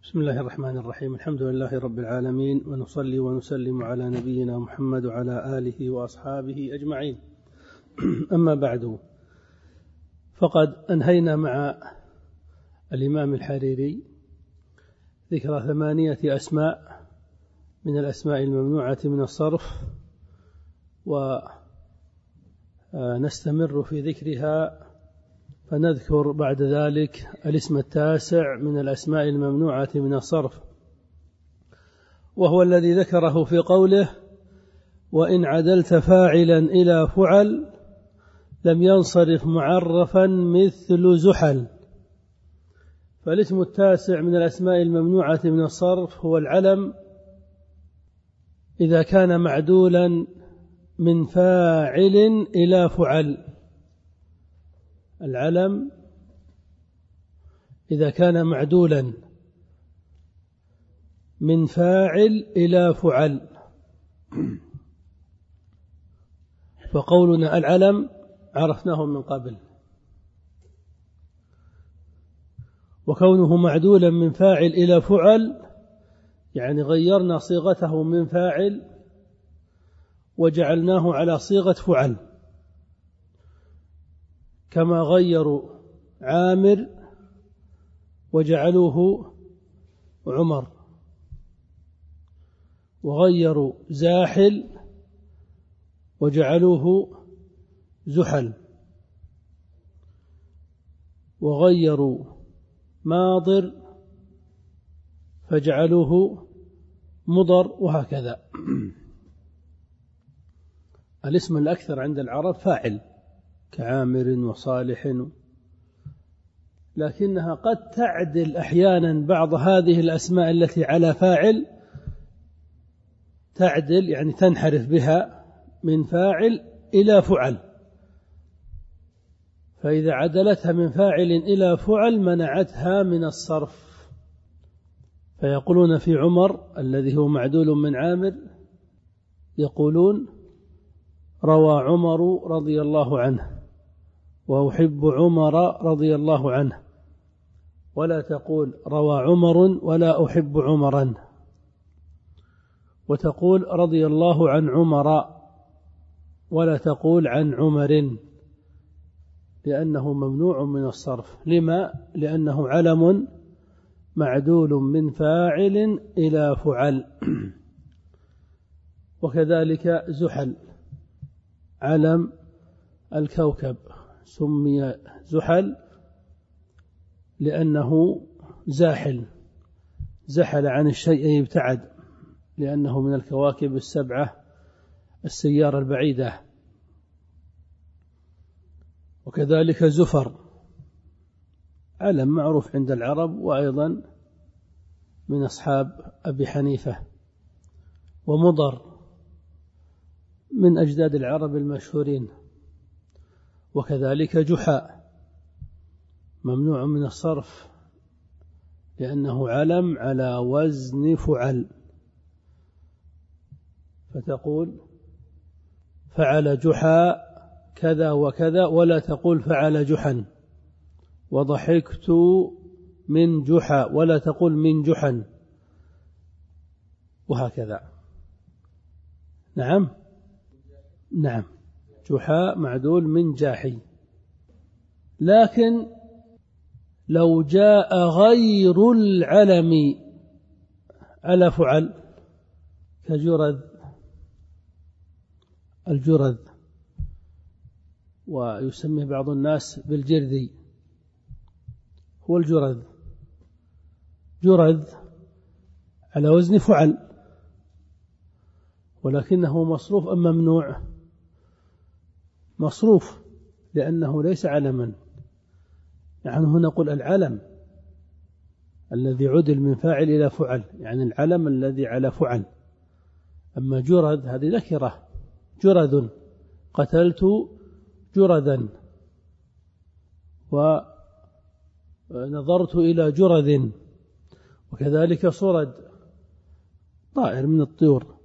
بسم الله الرحمن الرحيم. الحمد لله رب العالمين، ونصلي ونسلم على نبينا محمد وعلى آله وأصحابه أجمعين. أما بعد، فقد أنهينا مع الإمام الحريري ذكر 8 أسماء من الأسماء الممنوعة من الصرف، ونستمر في ذكرها، فنذكر بعد ذلك الاسم 9 من الأسماء الممنوعة من الصرف، وهو الذي ذكره في قوله: وإن عدلت فاعلا إلى فعل لم ينصرف معرفا مثل زحل. فالاسم 9 من الأسماء الممنوعة من الصرف هو العلم إذا كان معدولا من فاعل إلى فعل. العلم إذا كان معدولا من فاعل إلى فعل. فقولنا العلم عرفناه من قبل، وكونه معدولا من فاعل إلى فعل يعني غيرنا صيغته من فاعل وجعلناه على صيغة فعل، كما غيروا عامر وجعلوه عمر، وغيروا زاحل وجعلوه زحل، وغيروا ماضر فجعلوه مضر، وهكذا. الاسم الأكثر عند العرب فاعل كعامر وصالح، لكنها قد تعدل أحيانا بعض هذه الأسماء التي على فاعل، تعدل يعني تنحرف بها من فاعل إلى فعل، فإذا عدلتها من فاعل إلى فعل منعتها من الصرف. فيقولون في عمر الذي هو معدول من عامر، يقولون: روى عمر رضي الله عنه، وأحب عمر رضي الله عنه، ولا تقول روى عمر ولا أحب عمرا، وتقول رضي الله عن عمر ولا تقول عن عمر، لأنه ممنوع من الصرف. لما؟ لأنه علم معدول من فاعل إلى فعل. وكذلك زحل، علم الكوكب سمي زحل لأنه زاحل، زحل عن الشيء ابتعد، لأنه من الكواكب السبعة السيارة البعيدة. وكذلك زفر، علم معروف عند العرب، وأيضا من أصحاب أبي حنيفة. ومضر من أجداد العرب المشهورين. وكذلك جحا ممنوع من الصرف لأنه علم على وزن فعل، فتقول فعل جحا كذا وكذا، ولا تقول فعل جحا. وضحكت من جحا، ولا تقول من جحا، وهكذا. نعم جحا معدول من جاحي. لكن لو جاء غير العلم على فعل كجرذ، الجرذ، ويسميه بعض الناس بالجرذي، هو الجرذ، جرذ على وزن فعل، ولكنه مصروف أم ممنوع؟ مصروف، لأنه ليس علما. نحن هنا نقول العلم الذي عدل من فاعل إلى فعل، يعني العلم الذي على فعل. أما جرذ هذه نكرة، جرذ، قتلت جرذا، ونظرت إلى جرذ. وكذلك صرد، طائر من الطيور.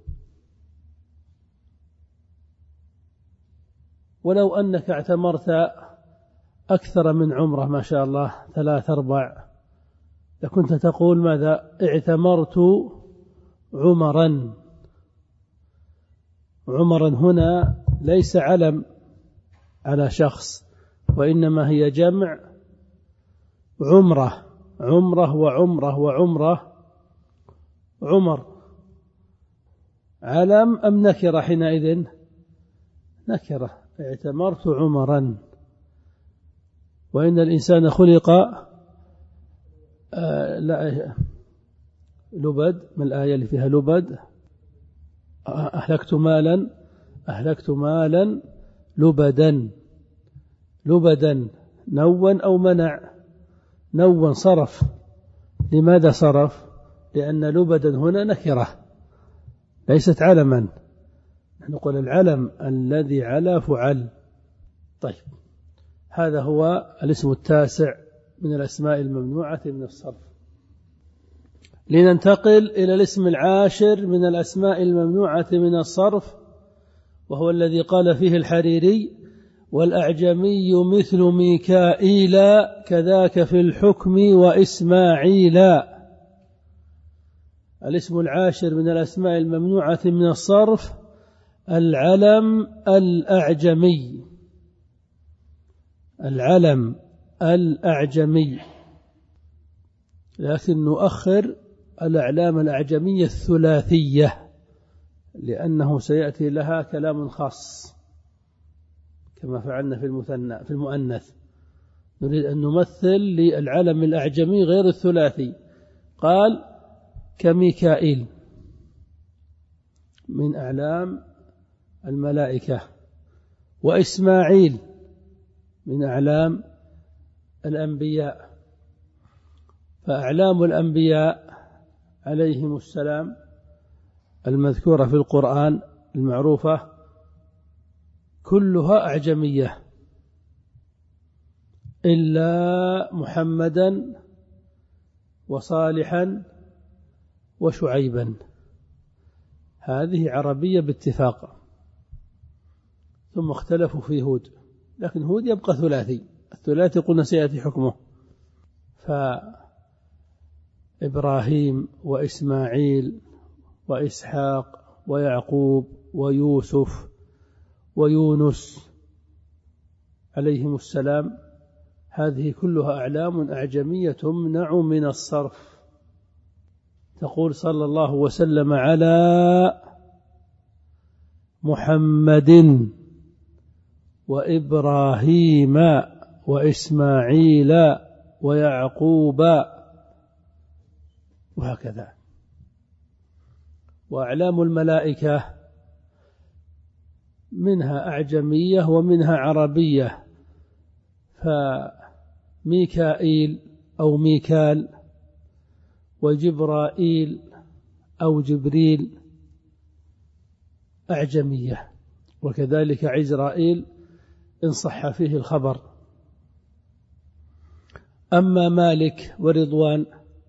ولو أنك اعتمرت أكثر من عمره، ما شاء الله 3 4 لكنت تقول ماذا؟ اعتمرت عمرا. عمرا هنا ليس علم على شخص، وإنما هي جمع عمرة. عمرة وعمرة وعمرة. عمر علم أم نكرة حينئذ؟ نكرة. اعتمرت عمرا. وإن الإنسان خلق لبد. ما الآية اللي فيها لبد؟ أهلكت مالا لبدا. لبدا نوا أو منع؟ نوا صرف. لماذا صرف؟ لأن لبدا هنا نكرة ليست علما. نقول العلم الذي على فعل. طيب، هذا هو الاسم التاسع من الأسماء الممنوعة من الصرف. لننتقل إلى الاسم العاشر من الأسماء الممنوعة من الصرف، وهو الذي قال فيه الحريري: والأعجمي مثل ميكائيل كذاك في الحكم وإسماعيل. الاسم العاشر من الأسماء الممنوعة من الصرف العلم الأعجمي. العلم الأعجمي، لكن نؤخر الأعلام الأعجمية الثلاثية لأنه سيأتي لها كلام خاص كما فعلنا في المؤنث. نريد أن نمثل للعلم الأعجمي غير الثلاثي. قال: كميكائيل من أعلام الملائكة، وإسماعيل من أعلام الأنبياء. فأعلام الأنبياء عليهم السلام المذكورة في القرآن المعروفة كلها أعجمية إلا محمدا وصالحا وشعيبا، هذه عربية باتفاق. ثم اختلفوا في هود، لكن هود يبقى ثلاثي. الثلاثي قلنا سيأتي حكمه. فإبراهيم وإسماعيل وإسحاق ويعقوب ويوسف ويونس عليهم السلام، هذه كلها أعلام أعجمية تمنع من الصرف. تقول: صلى الله وسلم على محمد وإبراهيم وإسماعيل ويعقوب، وهكذا. وأعلام الملائكة منها أعجمية ومنها عربية. فميكائيل أو ميكال، وجبرائيل أو جبريل أعجمية، وكذلك عزرائيل إن صح فيه الخبر. أما مالك ورضوان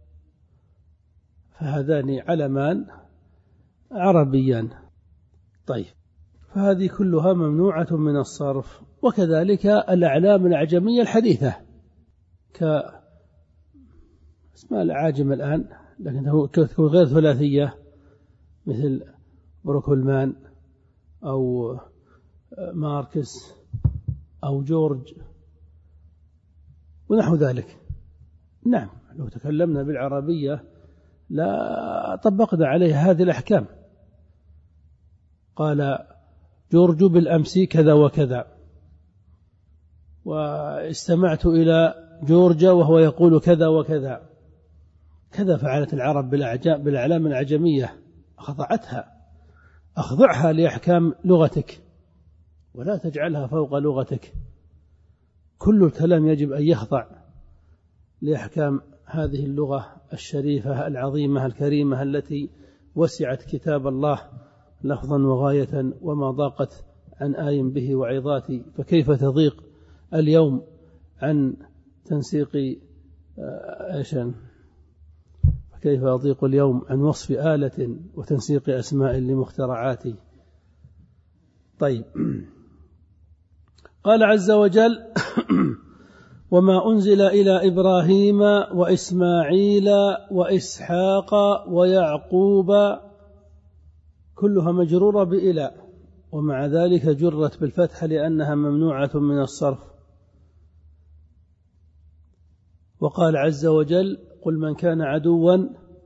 فهذان علمان عربيان. طيب، فهذه كلها ممنوعة من الصرف. وكذلك الأعلام الأعجمية الحديثة كاسماء الأعاجم الآن، لكن تكون غير ثلاثية، مثل بروكولمان أو ماركس أو جورج ونحو ذلك. نعم، لو تكلمنا بالعربية لا طبقنا عليه هذه الأحكام. قال جورج بالأمس كذا وكذا، واستمعت إلى جورج وهو يقول كذا وكذا. كذا فعلت العرب بالأعلام الأعجمية، أخضعها لأحكام لغتك ولا تجعلها فوق لغتك. كل الكلام يجب أن يخضع لأحكام هذه اللغة الشريفة العظيمة الكريمة التي وسعت كتاب الله لفظا وغاية وما ضاقت عن آي به وعظاتي، فكيف تضيق اليوم عن تنسيق كيف يضيق اليوم عن وصف آلة وتنسيق أسماء لمخترعاتي. طيب، قال عز وجل: وما أنزل إلى إبراهيم وإسماعيل وإسحاق ويعقوب كلها مجرورة بإلى، ومع ذلك جرت بالفتح لأنها ممنوعة من الصرف. وقال عز وجل: قل من كان عدوا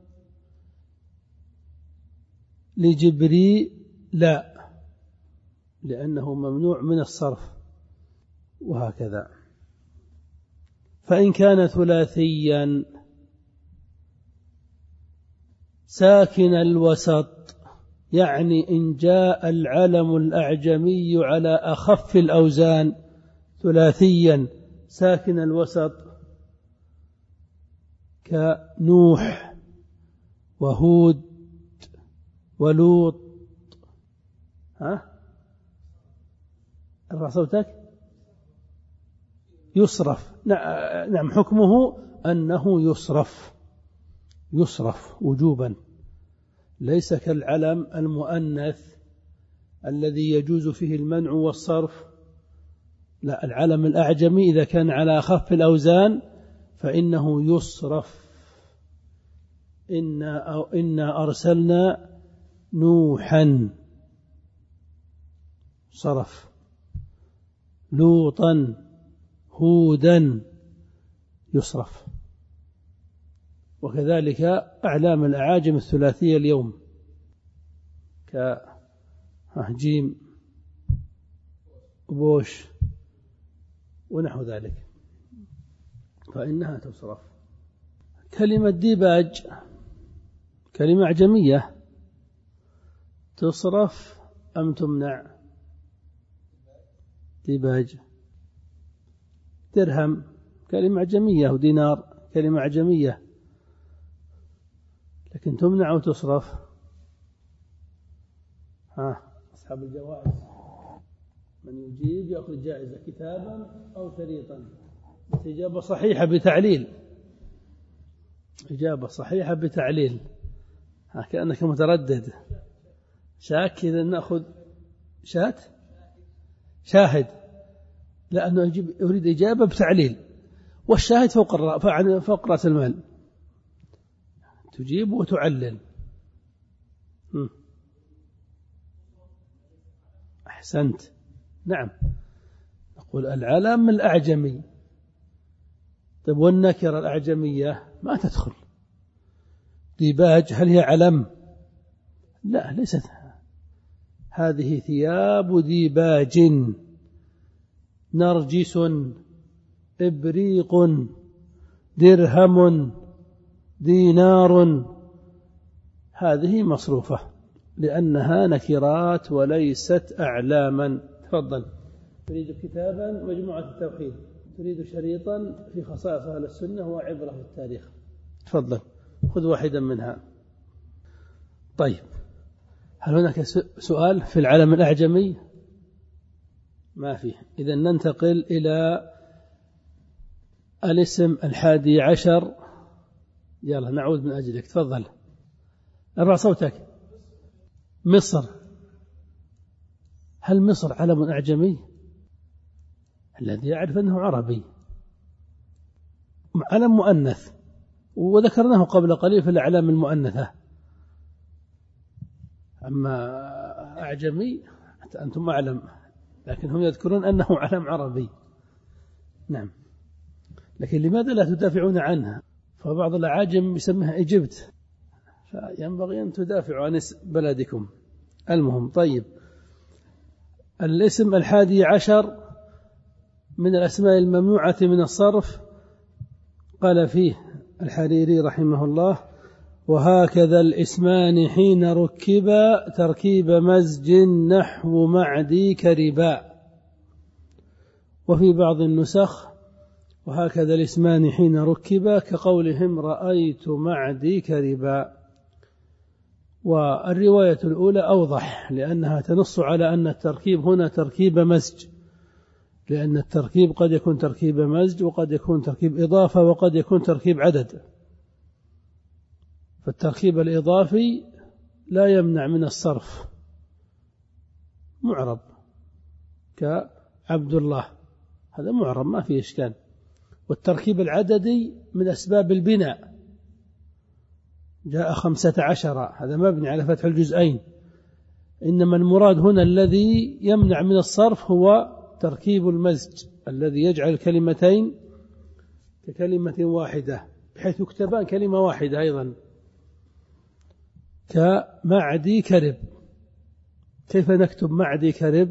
لجبريل، لا، لأنه ممنوع من الصرف، وهكذا. فإن كان ثلاثيا ساكن الوسط، يعني إن جاء العلم الأعجمي على أخف الأوزان ثلاثيا ساكن الوسط كنوح وهود ولوط، ارفع صوتك، يصرف. نعم، حكمه أنه يصرف وجوبا، ليس كالعلم المؤنث الذي يجوز فيه المنع والصرف. لا، العلم الأعجمي إذا كان على أخف الأوزان فإنه يصرف. إنا أرسلنا نوحا، صرف. لوطا، هودا، يصرف. وكذلك أعلام الأعاجم الثلاثية اليوم كجيم وبوش ونحو ذلك فإنها تصرف. كلمة ديباج كلمة أعجمية، تصرف أم تمنع؟ ديباج. درهم كلمة أعجمية، ودينار كلمة أعجمية، لكن تمنع أو تصرف؟ أصحاب الجوائز من يجيب يأخذ جائزة كتابا أو شريطا. إجابة صحيحة بتعليل، إجابة صحيحة بتعليل. كأنك متردد، شاك. إذا نأخذ شاهد، لأنه أريد إجابة بتعليل، والشاهد فوق رأس المال، تجيب وتعلل. أحسنت، نعم. نقول العلم الأعجمي. طيب والنكرة الأعجمية ما تدخل. ديباج هل هي علم؟ لا، ليست. هذه ثياب ديباج، نرجس، إبريق، درهم، دينار، هذه مصروفة لأنها نكرات وليست أعلاما. تفضل. تريد كتابا مجموعة التوحيد، تريد شريطا في خصائص أهل السنة وعبرة في التاريخ، تفضل خذ واحدا منها. طيب، هل هناك سؤال في العلم الأعجمي؟ ما فيه. إذن ننتقل إلى الاسم 11. يلا نعود من أجلك، تفضل ارفع صوتك. مصر، هل مصر علم أعجمي؟ الذي يعرف أنه عربي، علم مؤنث، وذكرناه قبل قليل في الأعلام المؤنثة. أما أعجمي أنتم أعلم، لكن هم يذكرون أنه علم عربي. نعم، لكن لماذا لا تدافعون عنها؟ فبعض الأعاجم يسميها إيجبت، فينبغي أن تدافعوا عن بلدكم. المهم، طيب، الاسم 11 من الأسماء الممنوعة من الصرف. قال فيه الحريري رحمه الله: وهكذا الاسمان حين ركبا تركيب مزج نحو معدي كربا. وفي بعض النسخ: وهكذا الاسمان حين ركبا كقولهم رأيت معدي كربا. والرواية الأولى أوضح، لأنها تنص على أن التركيب هنا تركيب مزج، لأن التركيب قد يكون تركيب مزج، وقد يكون تركيب إضافة، وقد يكون تركيب عدد. فالتركيب الإضافي لا يمنع من الصرف، معرب كعبد الله، هذا معرب ما فيه إشكال. والتركيب العددي من أسباب البناء، جاء 15 هذا مبني على فتح الجزئين، إنما المراد هنا الذي يمنع من الصرف هو تركيب المزج الذي يجعل الكلمتين ككلمة واحدة بحيث يكتبان كلمة واحدة أيضا، كمعدي كرب. كيف نكتب معدي كرب؟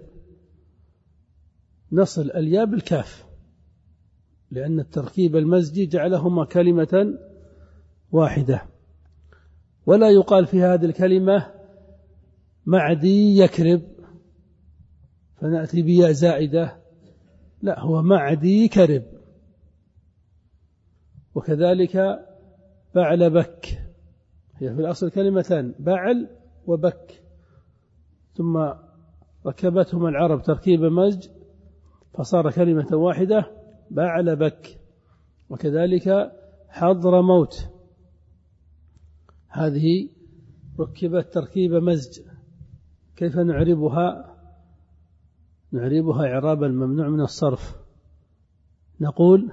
نصل الياء بالكاف، لأن التركيب المزجي جعلهما كلمة واحدة. ولا يقال في هذه الكلمة معدي يكرب فنأتي بياء زائدة، لا، هو معدي كرب. وكذلك بعل بك، هي في الأصل كلمتان، بعل وبك، ثم ركبتهما العرب تركيب مزج فصار كلمة واحدة، بعل بك. وكذلك حضر موت، هذه ركبت تركيب مزج. كيف نعربها؟ نعربها إعراب الممنوع من الصرف، نقول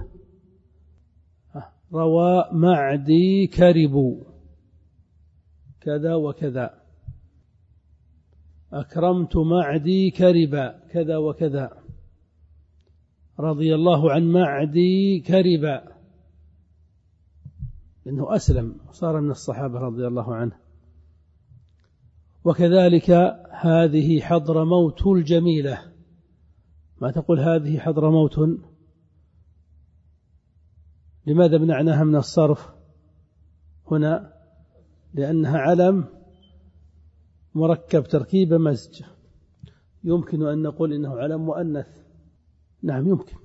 روى معدي كرب كذا وكذا، أكرمت معدي كربا كذا وكذا، رضي الله عن معدي كربا، لأنه أسلم صار من الصحابة رضي الله عنه. وكذلك هذه حضر موت الجميلة، ما تقول هذه حضر موت، لماذا منعناها من الصرف هنا؟ لأنها علم مركب تركيب مزج. يمكن أن نقول إنه علم مؤنث، نعم يمكن.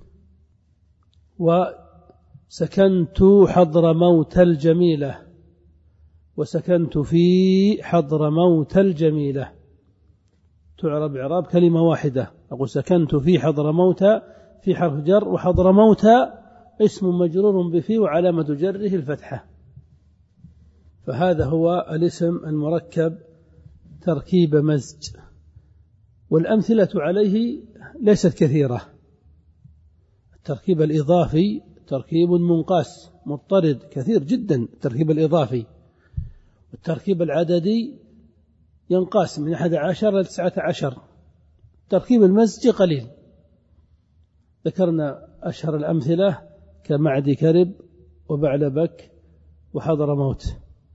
وسكنت حضر موت الجميلة، وسكنت في حضر موت الجميلة، تعرب إعراب كلمة واحدة. أقول سكنت في حضر موت، في حرف جر، وحضر موت اسم مجرور بفي وعلامة جره الفتحة. فهذا هو الاسم المركب تركيب مزج. والأمثلة عليه ليست كثيرة. التركيب الإضافي تركيب منقاس مضطرد كثير جدا، التركيب الإضافي. والتركيب العددي ينقاس من 11 إلى 19. تركيب المزج قليل. ذكرنا أشهر الأمثلة كمعدي كرب وبعل بك وحضر موت.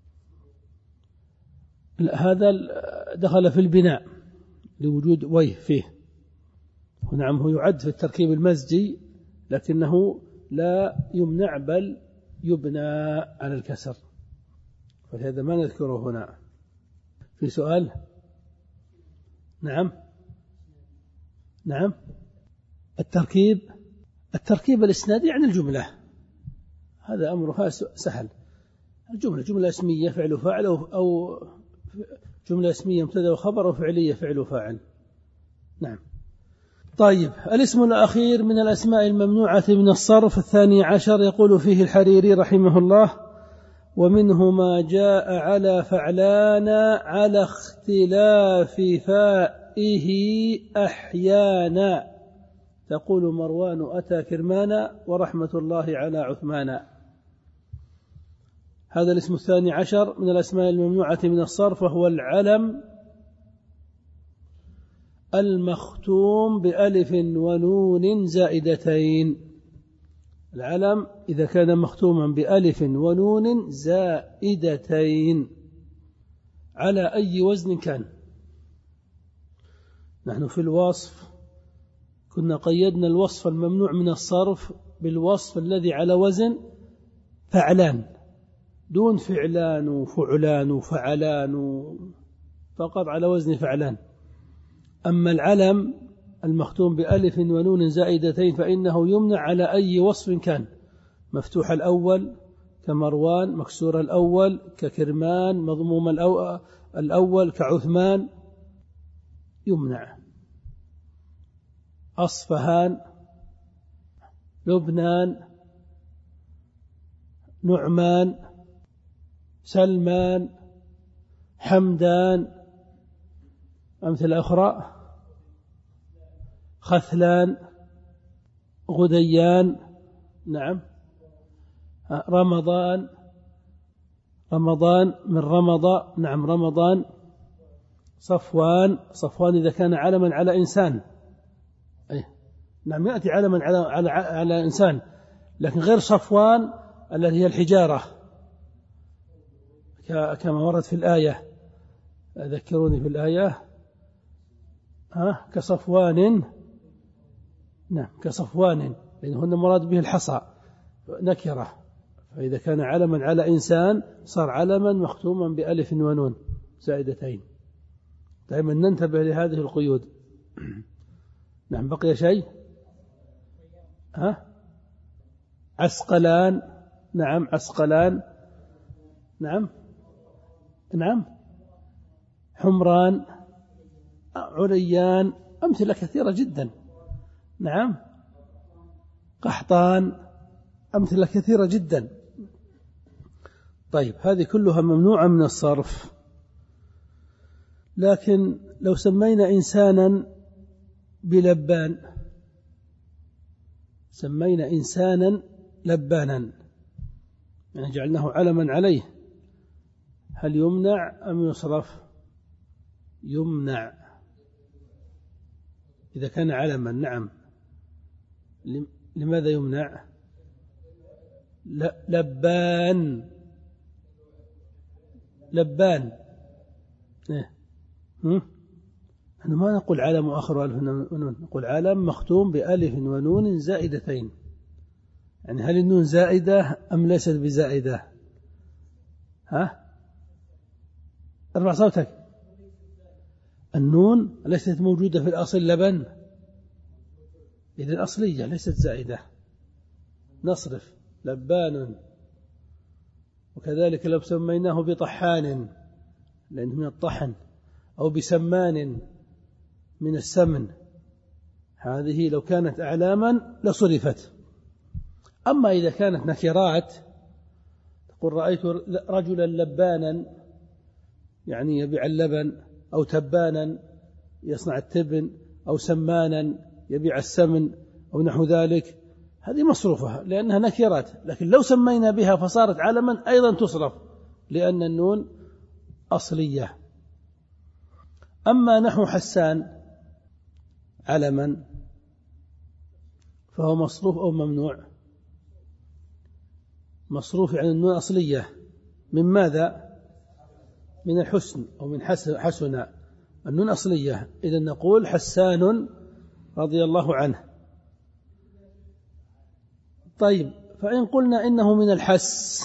هذا دخل في البناء لوجود ويه فيه، ونعم هو يعد في التركيب المزجي، لكنه لا يمنع بل يبنى على الكسر، فهذا ما نذكره هنا. في سؤال؟ نعم التركيب الإسنادي عن الجملة، هذا أمرها سهل. الجملة جملة اسمية فعل وفاعل، أو جملة اسمية مبتدأ وخبر، أو فعلية فعل وفاعل. نعم. طيب، الاسم الأخير من الأسماء الممنوعة من الصرف 12 يقول فيه الحريري رحمه الله: ومنه ما جاء على فعلان على اختلاف فائه أحيانا، تقول مروان أتى كرمانا ورحمة الله على عثمان. هذا الاسم 12 من الأسماء الممنوعة من الصرف، وهو العلم المختوم بألف ونون زائدتين. العلم إذا كان مختوما بألف ونون زائدتين على أي وزن كان. نحن في الوصف كنا قيدنا الوصف الممنوع من الصرف بالوصف الذي على وزن فعلان، دون فعلان وفعلان وفعلان، فقط على وزن فعلان. أما العلم المختوم بألف ونون زائدتين فإنه يمنع على أي وصف كان، مفتوح الأول كمروان، مكسور الأول ككرمان، مضموم الأول كعثمان، يمنع. أصفهان، لبنان، نعمان، سلمان، حمدان. أمثلة أخرى: خثلان، غديان. نعم، رمضان، رمضان من رمض، نعم رمضان. صفوان، صفوان إذا كان علما على إنسان، نعم يأتي علما على إنسان، لكن غير صفوان التي هي الحجارة كما ورد في الآية. ذكروني في الآية. كصفوان، نعم كصفوان، لأنهن مراد به الحصى نكرة. فإذا كان علما على إنسان صار علما مختوما بألف ونون زائدتين. دائما ننتبه لهذه القيود. نعم بقي شيء. عسقلان، نعم عسقلان، نعم نعم حمران، عليان، أمثلة كثيرة جدا. نعم قحطان، أمثلة كثيرة جدا. طيب هذه كلها ممنوعة من الصرف. لكن لو سمينا إنسانا بلبان، سمينا إنسانا لبانا، يعني جعلناه علما عليه، هل يمنع أم يصرف؟ يمنع إذا كان علما. نعم. لماذا يمنع؟ لبان، لبان. نحن ما نقول علم وآخر ألف ونون، نقول علم مختوم بألف ونون زائدتين. يعني هل النون زائدة أم ليست بزائدة؟ ارفع صوتك. النون ليست موجودة في الأصل لبن، إذن أصلية ليست زائدة، نصرف لبان. وكذلك لو سميناه بطحان لأنه من الطحن، أو بسمان من السمن، هذه لو كانت أعلاما لصرفت. أما إذا كانت نكرات، تقول رأيت رجلا لبانا يعني يبيع اللبن، أو تبانا يصنع التبن، أو سمانا يبيع السمن، أو نحو ذلك، هذه مصروفة لأنها نكرات. لكن لو سمينا بها فصارت علما أيضا تصرف، لأن النون أصلية. أما نحو حسان علما فهو مصروف أو ممنوع؟ مصروف يعني النون أصلية. من ماذا؟ من الحسن أو من حسن، النون أصلية. إذن نقول حسان رضي الله عنه. طيب فإن قلنا إنه من الحس،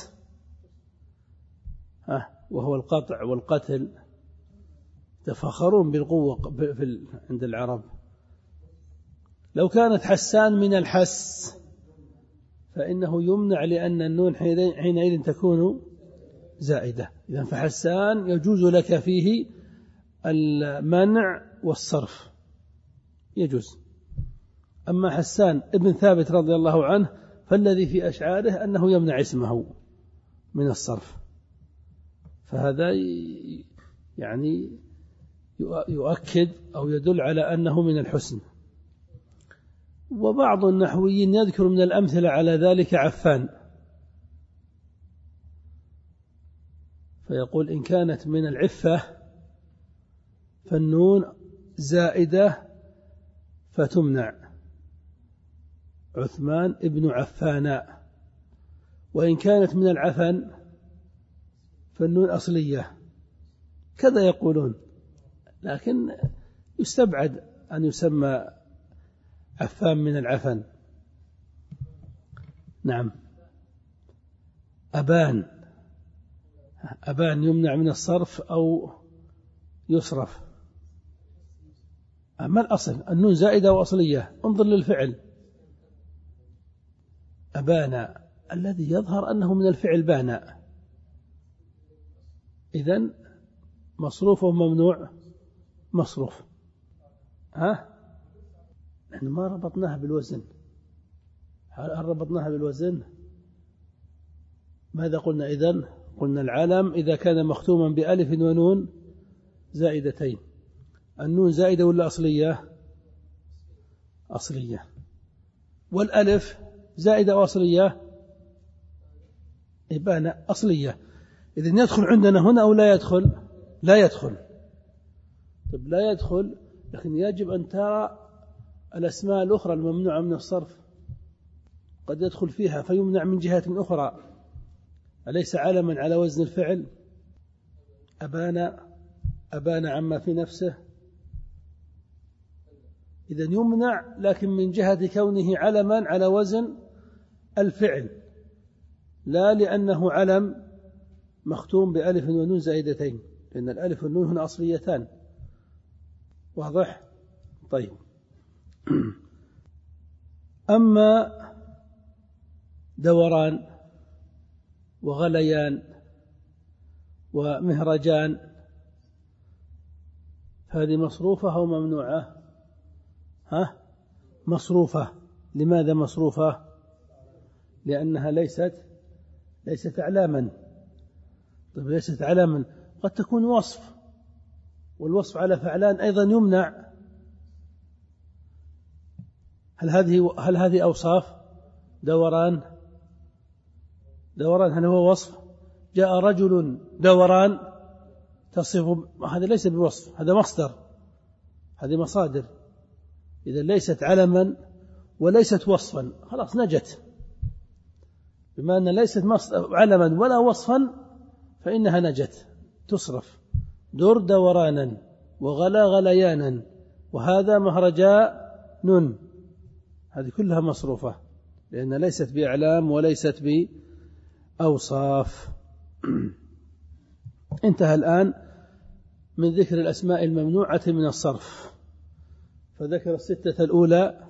وهو القطع والقتل، تفخرون بالقوة عند العرب. لو كانت حسان من الحس فإنه يمنع، لأن النون حينئذ تكون زائدة. إذن فحسان يجوز لك فيه المنع والصرف، يجوز. أما حسان ابن ثابت رضي الله عنه فالذي في أشعاره أنه يمنع اسمه من الصرف، فهذا يعني يؤكد أو يدل على أنه من الحسن. وبعض النحويين يذكر من الأمثلة على ذلك عفان، فيقول إن كانت من العفة فالنون زائدة فتمنع، عثمان ابن عفان. وإن كانت من العفن فالنون أصلية، كذا يقولون. لكن يستبعد أن يسمى عفان من العفن. نعم. أبان، أبان يمنع من الصرف أو يصرف؟ أما الأصل النون زائدة وأصلية، انظر للفعل أبان، الذي يظهر أنه من الفعل بان. إذن مصروف وممنوع؟ مصروف. نحن ما ربطناها بالوزن. هل ربطناها بالوزن؟ ماذا قلنا إذن؟ قلنا العلم إذا كان مختوما بألف ونون زائدتين. النون زائدة ولا أصلية؟ أصلية. والألف زائدة أو أصلية؟ إبانة أصلية. إذن يدخل عندنا هنا أو لا يدخل؟ لا يدخل. طيب لا يدخل، لكن يجب أن ترى الأسماء الأخرى الممنوعة من الصرف قد يدخل فيها فيمنع من جهة أخرى. أليس علما على وزن الفعل؟ أبان عما في نفسه، إذن يمنع، لكن من جهة كونه علما على وزن الفعل، لا لأنه علم مختوم بألف ونون زائدتين، لأن الألف والنون هنا أصليتان. واضح؟ طيب. أما دوران وغليان ومهرجان هذه مصروفة أو ممنوعة؟ مصروفة. لماذا مصروفة؟ لأنها ليست أعلاما. طيب ليست أعلاما، قد تكون وصف، والوصف على فعلان أيضا يمنع. هل هذه أوصاف؟ دوران هل هو وصف؟ جاء رجل دوران تصف، هذا ليس بوصف، هذا مصدر، هذه مصادر. إذا ليست علما وليست وصفا خلاص نجت. بما أن ليست علما ولا وصفا فإنها نجت، تصرف. در دورانا وغلا غليانا وهذا مهرجان، هذه كلها مصروفة لأنها ليست بأعلام وليست بأوصاف. انتهى الآن من ذكر الأسماء الممنوعة من الصرف، فذكر الستة الأولى،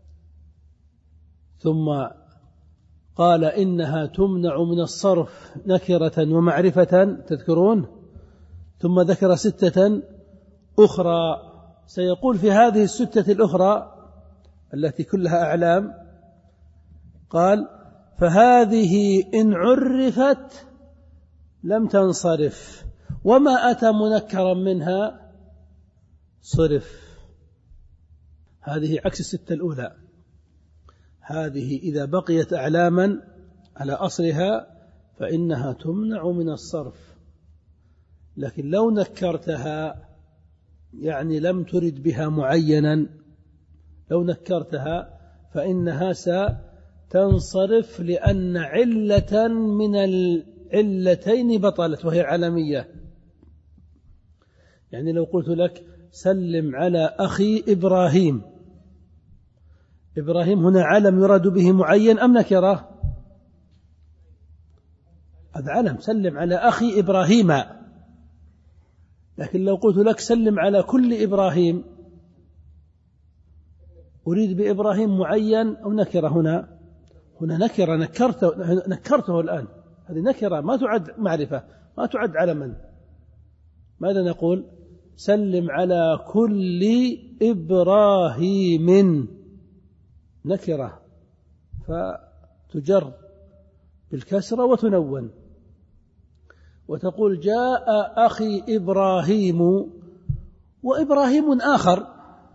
ثم قال إنها تمنع من الصرف نكرة ومعرفة، تذكرون؟ ثم ذكر ستة أخرى، سيقول في هذه الستة الأخرى التي كلها أعلام، قال فهذه إن عرفت لم تنصرف، وما أتى منكرا منها صرف. هذه عكس الستة الأولى. هذه إذا بقيت أعلاما على أصلها فإنها تمنع من الصرف، لكن لو نكرتها يعني لم ترد بها معينا، لو نكرتها فإنها ستنصرف، لأن علة من العلتين بطلت وهي علمية. يعني لو قلت لك سلم على أخي إبراهيم، إبراهيم هنا علم يراد به معين أم نكرة؟ هذا علم، سلم على أخي إبراهيم. لكن لو قلت لك سلم على كل إبراهيم، أريد بإبراهيم معين أو نكرة؟ هنا نكرة، نكرته الآن، هذه نكرة ما تعد معرفة، ما تعد علما. ماذا نقول؟ سلم على كل إبراهيم، نكرة فتجر بالكسرة وتنون، وتقول جاء أخي إبراهيم، وإبراهيم آخر،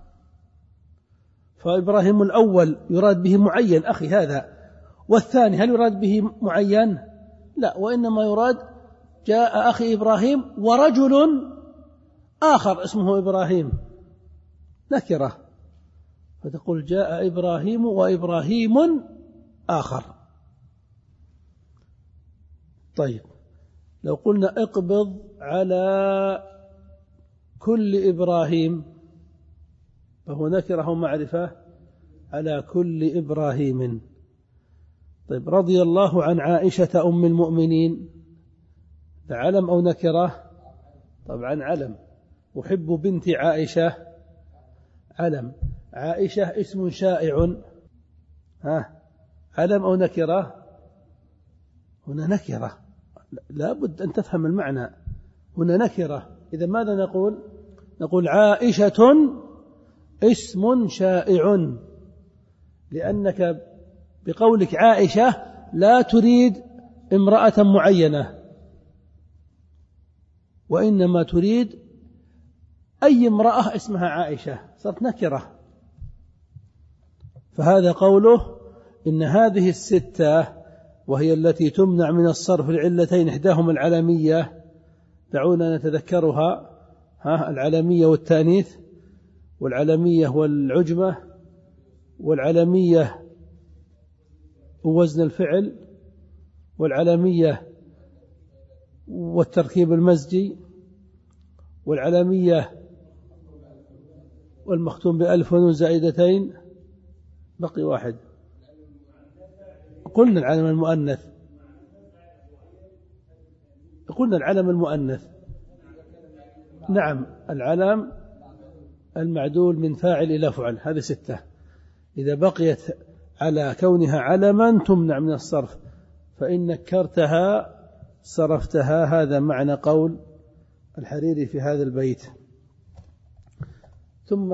فإبراهيم الأول يراد به معين أخي هذا، والثاني هل يراد به معين؟ لا، وإنما يراد جاء أخي إبراهيم ورجل آخر اسمه إبراهيم، نكرة، فتقول جاء إبراهيم وإبراهيم آخر. طيب لو قلنا اقبض على كل إبراهيم، فهو نكرة ومعرفة على كل إبراهيم. طيب رضي الله عن عائشة أم المؤمنين، علم أو نكرة؟ طبعا علم. أحب بنت عائشة، علم. عائشة اسم شائع، علم أو نكرة؟ هنا نكرة، لا بد أن تفهم المعنى، هنا نكرة. إذا ماذا نقول؟ نقول عائشة اسم شائع، لأنك بقولك عائشة لا تريد امرأة معينة، وإنما تريد أي امرأة اسمها عائشة، صارت نكرة. فهذا قوله إن هذه الستة وهي التي تمنع من الصرف لعلتين، إحداهما العلمية، دعونا نتذكرها، العلمية والتأنيث، والعلمية والعجمة، والعلمية ووزن الفعل، والعلمية والتركيب المزجي، والعلمية والمختوم بألف ونون زائدتين. بقي واحد، قلنا العلم المؤنث، قلنا العلم المؤنث، نعم، العلم المعدول من فاعل إلى فعل، هذه 6. إذا بقيت على كونها علما تمنع من الصرف فإن نكرتها صرفتها. هذا معنى قول الحريري في هذا البيت. ثم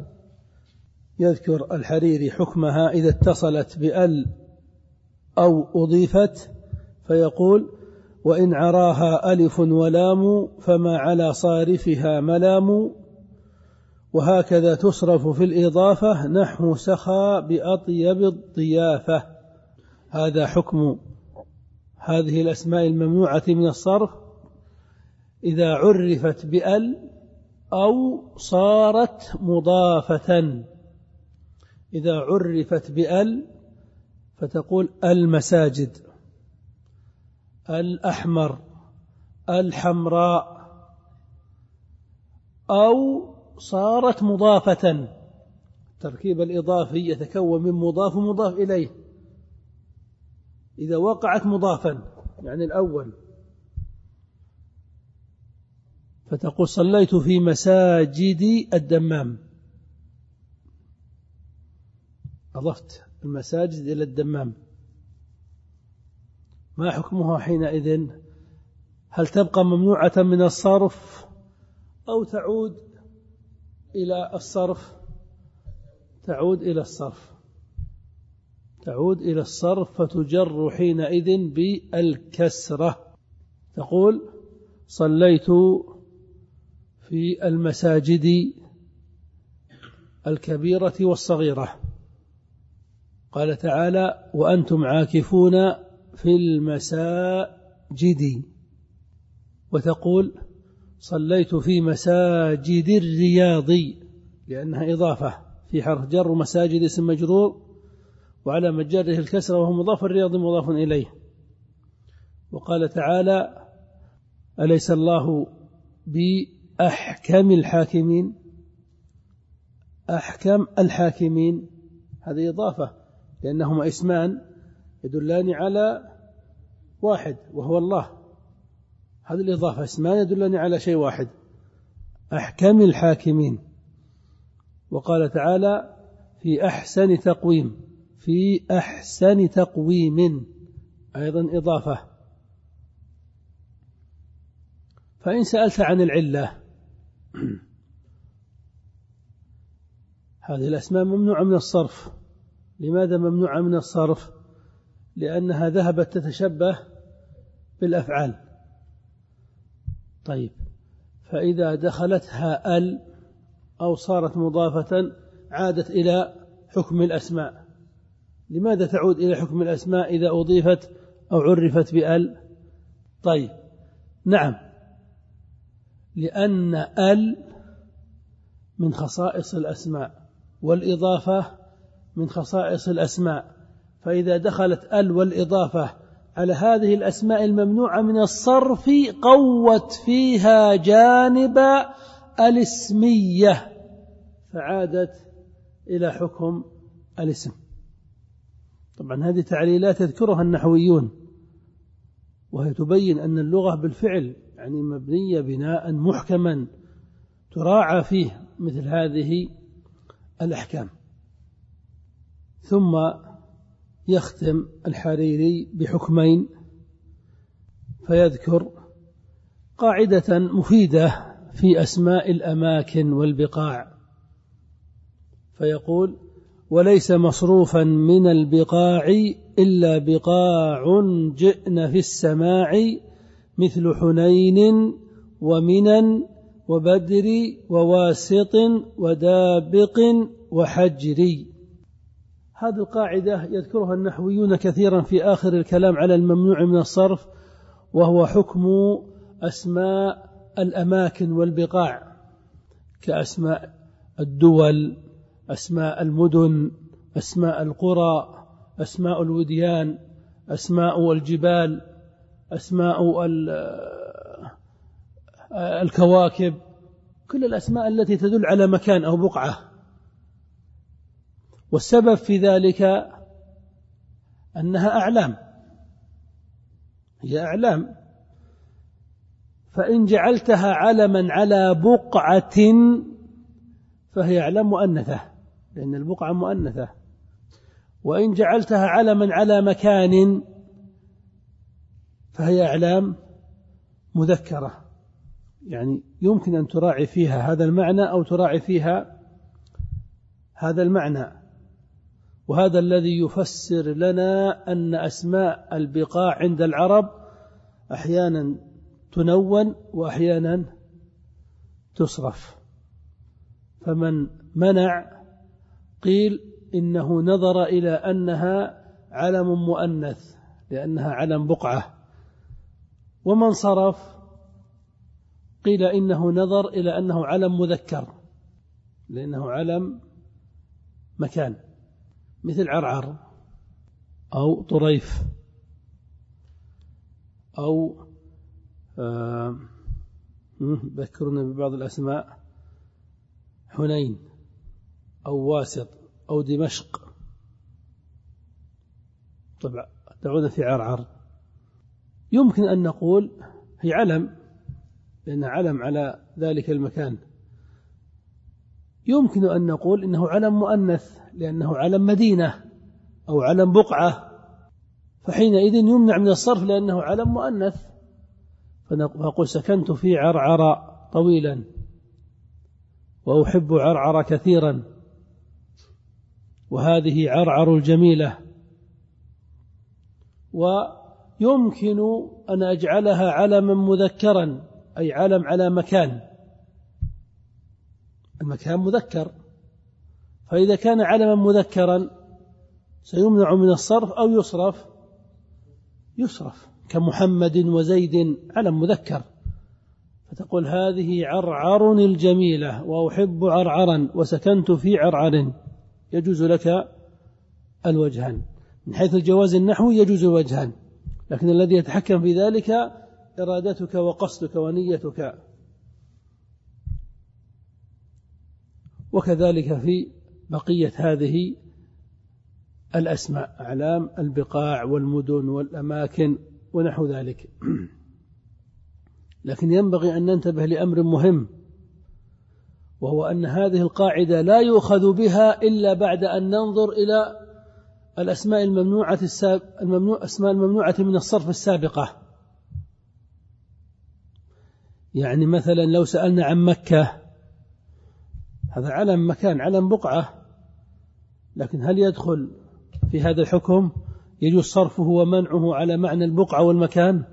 يذكر الحريري حكمها إذا اتصلت بأل أو أضيفت، فيقول: وإن عراها ألف ولام فما على صارفها ملام، وهكذا تصرف في الإضافة نحو سخى بأطيب الضيافة. هذا حكم هذه الأسماء الممنوعة من الصرف إذا عرفت بأل أو صارت مضافة. إذا عرفت بأل فتقول المساجد، الأحمر، الحمراء، أو صارت مضافة. التركيب الإضافي يتكون من مضاف ومضاف إليه. إذا وقعت مضافا يعني الأول فتقول صليت في مساجد الدمام، أضفت المساجد إلى الدمام، ما حكمها حينئذ؟ هل تبقى ممنوعة من الصرف أو تعود إلى الصرف؟ تعود إلى الصرف، تعود إلى الصرف فتجر حينئذ بالكسرة. تقول صليت في المساجد الكبيرة والصغيرة. قال تعالى: وأنتم عاكفون في المساجد. وتقول صليت في مساجد الرياض، لأنها إضافة في حرف جر، مساجد اسم مجرور وعلى مجره الكسرة وهو مضاف، الرياض مضاف إليه. وقال تعالى: أليس الله بأحكم الحاكمين؟ أحكم الحاكمين هذه إضافة، لأنهما اسمان يدلان على واحد وهو الله. هذه الإضافة، اسمان يدلان على شيء واحد، أحكم الحاكمين. وقال تعالى: في أحسن تقويم، في أحسن تقويم أيضا إضافة. فإن سألت عن العلة، هذه الأسماء ممنوعة من الصرف. لماذا ممنوعة من الصرف؟ لأنها ذهبت تتشبه بالأفعال. طيب، فإذا دخلتها ال أو صارت مضافة عادت إلى حكم الأسماء. لماذا تعود إلى حكم الأسماء إذا أضيفت أو عرفت بأل؟ طيب، نعم، لأن ال من خصائص الأسماء والإضافة من خصائص الأسماء، فإذا دخلت ال والإضافة على هذه الأسماء الممنوعة من الصرف قوت فيها جانب الاسمية فعادت إلى حكم الاسم. طبعا هذه تعليلات يذكرها النحويون، وهي تبين أن اللغة بالفعل يعني مبنية بناء محكما تراعى فيه مثل هذه الأحكام. ثم يختم الحريري بحكمين، فيذكر قاعدة مفيدة في أسماء الأماكن والبقاع، فيقول: وليس مصروفا من البقاع إلا بقاع جئن في السماع، مثل حنين ومنن وبدر وواسط ودابق وحجر. هذه القاعدة يذكرها النحويون كثيرا في آخر الكلام على الممنوع من الصرف، وهو حكم أسماء الأماكن والبقاع كأسماء الدول، أسماء المدن، أسماء القرى، أسماء الوديان، أسماء الجبال، أسماء الكواكب، كل الأسماء التي تدل على مكان أو بقعة. والسبب في ذلك أنها أعلام، هي أعلام، فإن جعلتها علما على بقعة فهي أعلام مؤنثة، لأن البقعة مؤنثة. وإن جعلتها علما على مكان فهي أعلام مذكرة، يعني يمكن أن تراعي فيها هذا المعنى أو تراعي فيها هذا المعنى. وهذا الذي يفسر لنا أن أسماء البقاع عند العرب أحيانا تنون وأحيانا تصرف. فمن منع قيل إنه نظر إلى أنها علم مؤنث لأنها علم بقعة، ومن صرف قيل إنه نظر إلى أنه علم مذكر لأنه علم مكان، مثل عرعر أو طريف أو ذكرنا ببعض الأسماء حنين أو واسط أو دمشق. طبعا دعونا في عرعر، يمكن أن نقول هي علم لأنها علم على ذلك المكان، يمكن أن نقول إنه علم مؤنث لأنه علم مدينة أو علم بقعة، فحينئذ يمنع من الصرف لأنه علم مؤنث. فنقول سكنت في عرعر طويلا وأحب عرعر كثيرا، وهذه عرعر الجميلة. ويمكن أن أجعلها علما مذكرا أي علم على مكان، المكان مذكر، فإذا كان علما مذكرا سيمنع من الصرف أو يصرف كمحمد وزيد علم مذكر، فتقول هذه عرعر الجميلة وأحب عرعرا وسكنت في عرعر، يجوز لك الوجهان. من حيث الجواز النحوي يجوز الوجهان، لكن الذي يتحكم في ذلك إرادتك وقصدك ونيتك. وكذلك في بقية هذه الأسماء، أعلام البقاع والمدن والأماكن ونحو ذلك. لكن ينبغي أن ننتبه لأمر مهم، وهو أن هذه القاعدة لا يؤخذ بها إلا بعد أن ننظر إلى الأسماء الممنوعة من الصرف السابقة. يعني مثلا لو سألنا عن مكة، هذا علم مكان، علم بقعة، لكن هل يدخل في هذا الحكم؟ يجوز صرفه ومنعه على معنى البقعة والمكان؟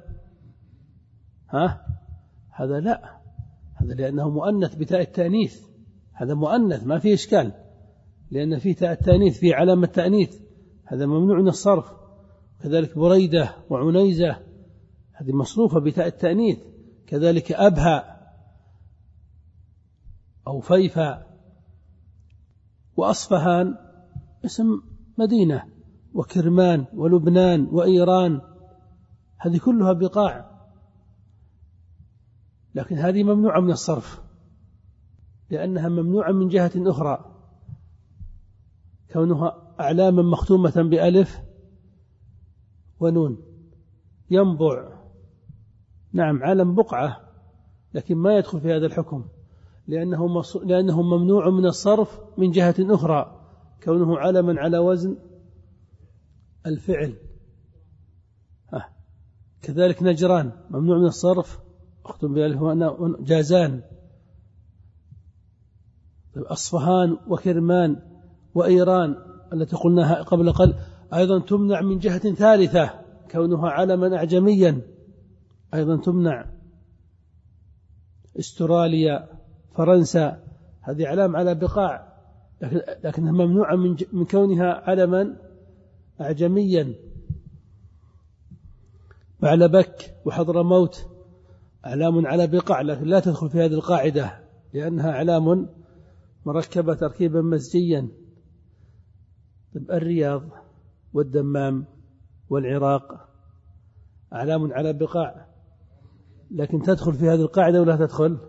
هذا لا، هذا لأنه مؤنث بتاء التأنيث، هذا مؤنث ما فيه إشكال، لأن فيه تاء التأنيث فيه علامة التأنيث، هذا ممنوع من الصرف. كذلك بريدة وعنيزة هذه مصروفة بتاء التأنيث، كذلك أبها أو فيفا وأصفهان اسم مدينة، وكرمان ولبنان وإيران، هذه كلها بقاع، لكن هذه ممنوعة من الصرف لأنها ممنوعة من جهة أخرى، كونها أعلاما مختومة بألف ونون. ينبع نعم علم بقعة، لكن ما يدخل في هذا الحكم لأنه ممنوع من الصرف من جهة أخرى، كونه علما على وزن الفعل. كذلك نجران ممنوع من الصرف، اختم بألف جازان. أصفهان وكرمان وإيران التي قلناها قبل قليل أيضا تمنع من جهة ثالثة، كونها علما أعجميا أيضا تمنع. استراليا، فرنسا، هذه علام على بقاع، لكنها ممنوعة من كونها علما أعجميا. بعلبك وحضرموت أعلام على بقاع، لكن لا تدخل في هذه القاعدة لأنها أعلام مركبة تركيبا مزجيا. الرياض والدمام والعراق أعلام على بقاع، لكن تدخل في هذه القاعدة ولا تدخل؟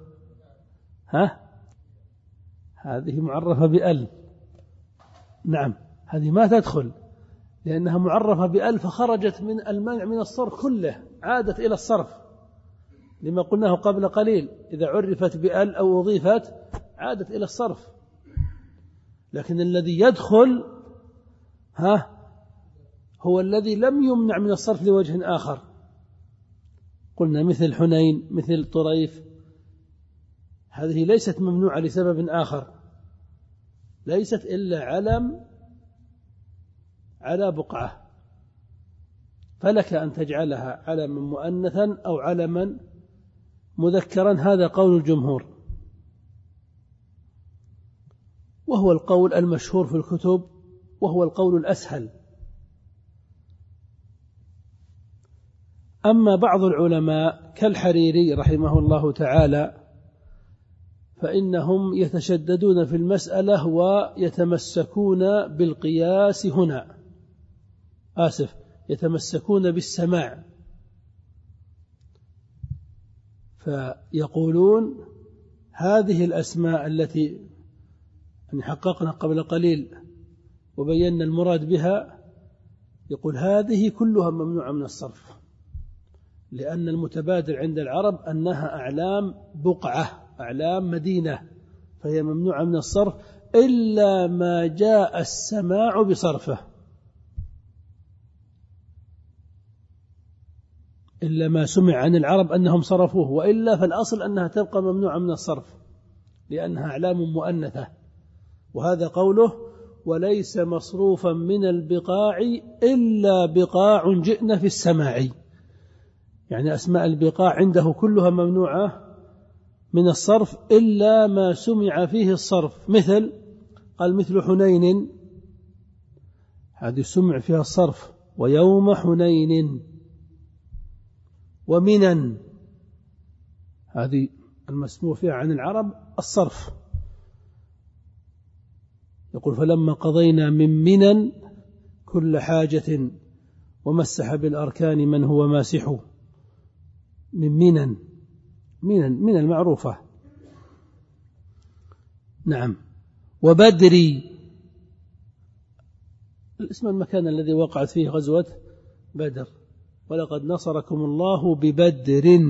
هذه معرفة بأل. نعم، هذه ما تدخل لأنها معرفة بأل، فخرجت من المنع من الصرف كله، عادت إلى الصرف لما قلناه قبل قليل، إذا عرفت بأل أو أضيفت عادت إلى الصرف. لكن الذي يدخل هو الذي لم يمنع من الصرف لوجه آخر. قلنا مثل حنين، مثل طريف، هذه ليست ممنوعة لسبب آخر، ليست إلا علم على بقعة، فلك أن تجعلها علما مؤنثا أو علما مذكرا. هذا قول الجمهور، وهو القول المشهور في الكتب، وهو القول الأسهل. أما بعض العلماء كالحريري رحمه الله تعالى فإنهم يتشددون في المسألة ويتمسكون بالقياس هنا، يتمسكون بالسماع، فيقولون هذه الأسماء التي حققنا قبل قليل وبينا المراد بها، يقول هذه كلها ممنوعة من الصرف، لأن المتبادر عند العرب أنها أعلام بقعة، أعلام مدينة، فهي ممنوعة من الصرف إلا ما جاء السماع بصرفه، إلا ما سمع عن العرب أنهم صرفوه، وإلا فالأصل أنها تبقى ممنوعة من الصرف لأنها أعلام مؤنثة. وهذا قوله وليس مصروفا من البقاع إلا بقاع جئنا في السماع، يعني أسماء البقاع عنده كلها ممنوعة من الصرف إلا ما سمع فيه الصرف. مثل حنين، هذه سمع فيها الصرف، ويوم حنين، ومنن، هذه المسموع فيها عن العرب الصرف. يقول فلما قضينا من منن كل حاجة ومسح بالأركان من هو ماسح، من من المعروفة. نعم. وبدري، الاسم المكان الذي وقعت فيه غزوة بدر، ولقد نصركم الله ببدر،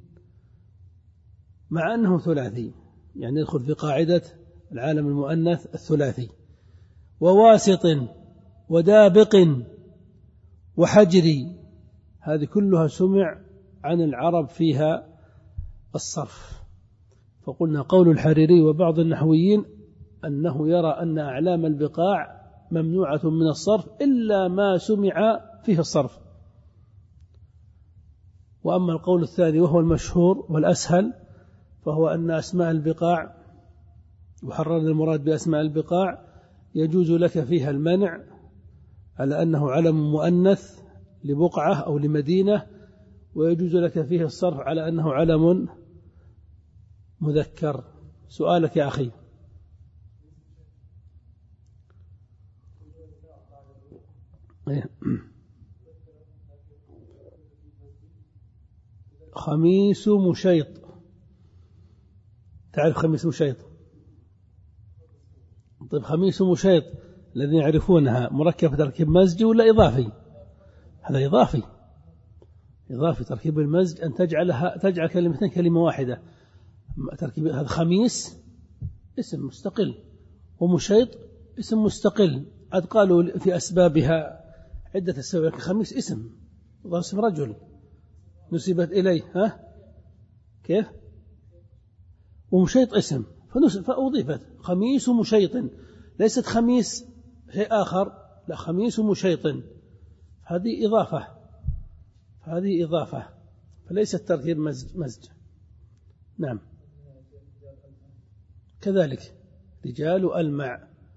مع أنه ثلاثي، يعني يدخل في قاعدة العالم المؤنث الثلاثي. وواسط ودابق وحجري، هذه كلها سمع عن العرب فيها الصرف. فقلنا قول الحريري وبعض النحويين أنه يرى أن أعلام البقاع ممنوعة من الصرف إلا ما سمع فيه الصرف. وأما القول الثاني وهو المشهور والأسهل فهو أن أسماء البقاع، وحررنا المراد بأسماء البقاع، يجوز لك فيها المنع على أنه علم مؤنث لبقعة أو لمدينة، ويجوز لك فيه الصرف على أنه علم مذكر. سؤالك يا أخي. خميس مشيط، تعرف خميس مشيط؟ طيب خميس مشيط الذين يعرفونها مركب تركيب مزجي ولا إضافي؟ هذا إضافي تركيب المزج أن تجعل كلمتين كلمة واحدة. تركيب هذا خميس اسم مستقل، ومشيط اسم مستقل. قد قالوا في أسبابها عدة أسباب، لكن خميس اسم رجل نسبت إليه، كيف؟ ومشيط اسم فأضيفت خميس مشيط، ليست خميس شيء آخر، لا، خميس مشيط، هذه إضافة فليست تركيب مزج. نعم. كذلك رجال ألمع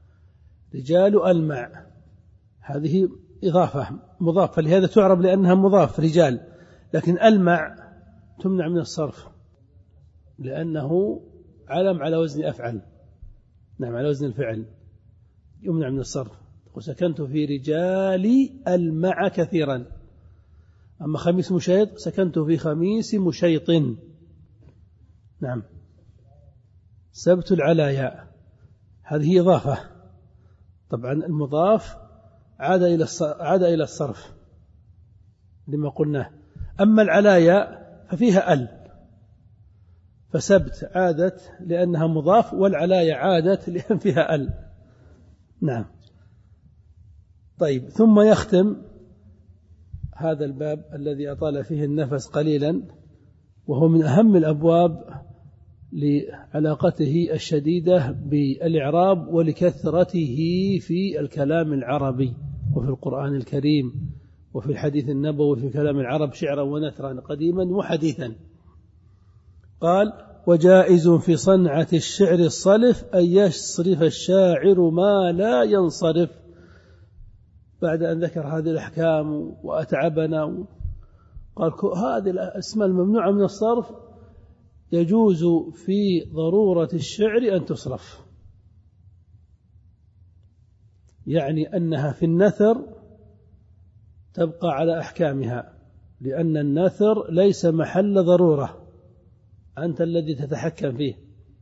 رجال ألمع، هذه إضافة مضاف، فلهذا تعرب لأنها مضاف رجال، لكن ألمع تمنع من الصرف لأنه علم على وزن أفعل، نعم على وزن الفعل، يمنع من الصرف. وسكنت في رجال ألمع كثيرا. أما خميس مشيط سكنت في خميس مشيط. نعم. سبت العلايا هذه إضافة، طبعا المضاف عاد إلى الصرف لما قلناه. أما العلايا ففيها ال، فسبت عادت لأنها مضاف، والعلايا عادت لأن فيها ال. نعم. طيب، ثم يختم هذا الباب الذي أطال فيه النفس قليلا، وهو من أهم الأبواب لعلاقته الشديدة بالإعراب ولكثرته في الكلام العربي وفي القرآن الكريم وفي الحديث النبوي في كلام العرب شعرا ونثرا قديما وحديثا. قال: وجائز في صنعة الشعر الصلف أن يصرف الشاعر ما لا ينصرف. بعد أن ذكر هذه الأحكام وأتعبنا، قال: هذه الأسماء الممنوعة من الصرف يجوز في ضرورة الشعر أن تصرف، يعني أنها في النثر تبقى على أحكامها، لأن النثر ليس محل ضرورة، أنت الذي تتحكم فيه.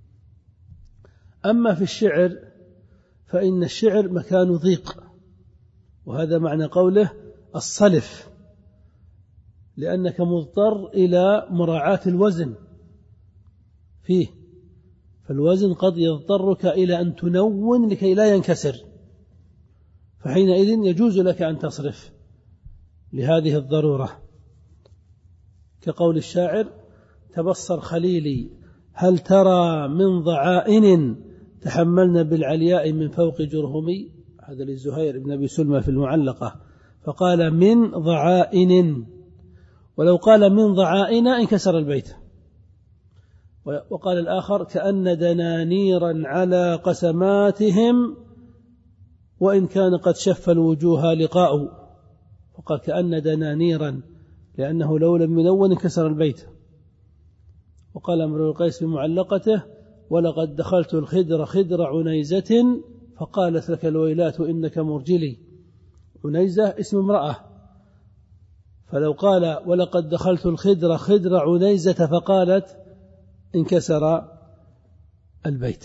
أما في الشعر فإن الشعر مكان ضيق، وهذا معنى قوله الصلف، لأنك مضطر إلى مراعاة الوزن فيه، فالوزن قد يضطرك إلى أن تنون لكي لا ينكسر، فحينئذ يجوز لك أن تصرف لهذه الضرورة، كقول الشاعر: تبصر خليلي هل ترى من ضعائن تحملنا بالعلياء من فوق جرهمي. هذا للزهير بن أبي سلمى في المعلقة، فقال من ضعائن، ولو قال من ضعائن انكسر البيت. وقال الآخر: كأن دنانيرا على قسماتهم وإن كان قد شف الوجوه لقاء. وقال كأن دنانيرا لأنه لو لم ينون انكسر البيت. وقال امرؤ القيس في معلقته: ولقد دخلت الخدر خدر عنيزة فقالت لك الويلات إنك مرجلي. عنيزة اسم امرأة، فلو قال ولقد دخلت الخدر خدر عنيزة فقالت انكسر البيت.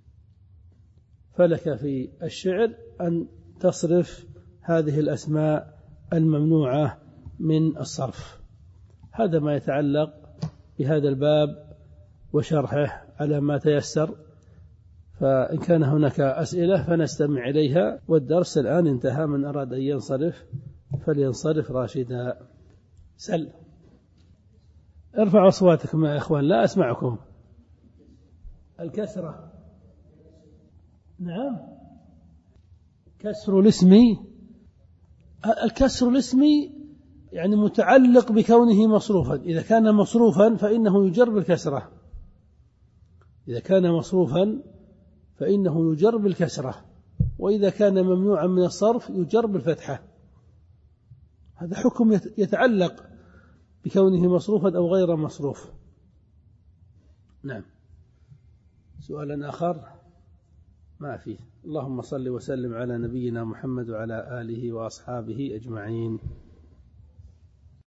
فلك في الشعر أن تصرف هذه الأسماء الممنوعة من الصرف. هذا ما يتعلق بهذا الباب وشرحه على ما تيسر، فإن كان هناك أسئلة فنستمع إليها. والدرس الآن انتهى، من أراد أن ينصرف فلينصرف راشدا. سل. ارفعوا أصواتكم يا إخوان، لا أسمعكم. الكسرة، نعم. كسر الاسم، الكسر الاسم يعني متعلق بكونه مصروفا. إذا كان مصروفا فإنه يجر بالكسرة، إذا كان مصروفا فإنه يجر بالكسرة، وإذا كان ممنوعا من الصرف يجر بالفتحة. هذا حكم يتعلق بكونه مصروفا أو غير مصروف. نعم. سؤال آخر ما فيه. اللهم صل وسلم على نبينا محمد وعلى آله وأصحابه أجمعين.